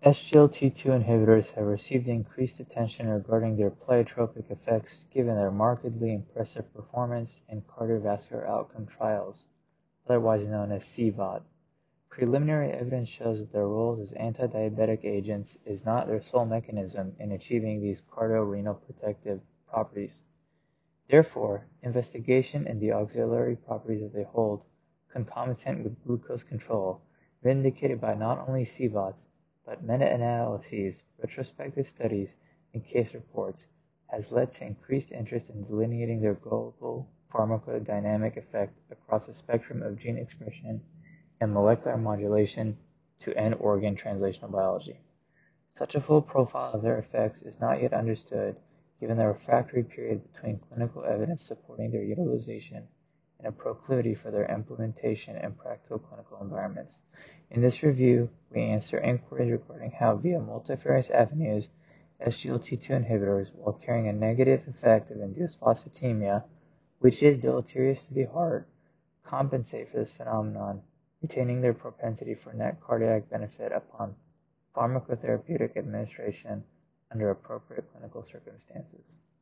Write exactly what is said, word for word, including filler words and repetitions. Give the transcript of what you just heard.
S G L T two inhibitors have received increased attention regarding their pleiotropic effects given their markedly impressive performance in cardiovascular outcome trials, otherwise known as C VOT. Preliminary evidence shows that their roles as antidiabetic agents is not their sole mechanism in achieving these cardiorenal protective properties. Therefore, investigation in the auxiliary properties that they hold, concomitant with glucose control, vindicated by not only C VOTs, but meta-analyses, retrospective studies, and case reports, has led to increased interest in delineating their global pharmacodynamic effect across a spectrum of gene expression and molecular modulation to end organ translational biology. Such a full profile of their effects is not yet understood, given the refractory period between clinical evidence supporting their utilization and a proclivity for their implementation in practical clinical environments. In this review, we answer inquiries regarding how, via multifarious avenues, S G L T two inhibitors, while carrying a negative effect of induced phosphatemia, which is deleterious to the heart, compensate for this phenomenon, retaining their propensity for net cardiac benefit upon pharmacotherapeutic administration under appropriate clinical circumstances.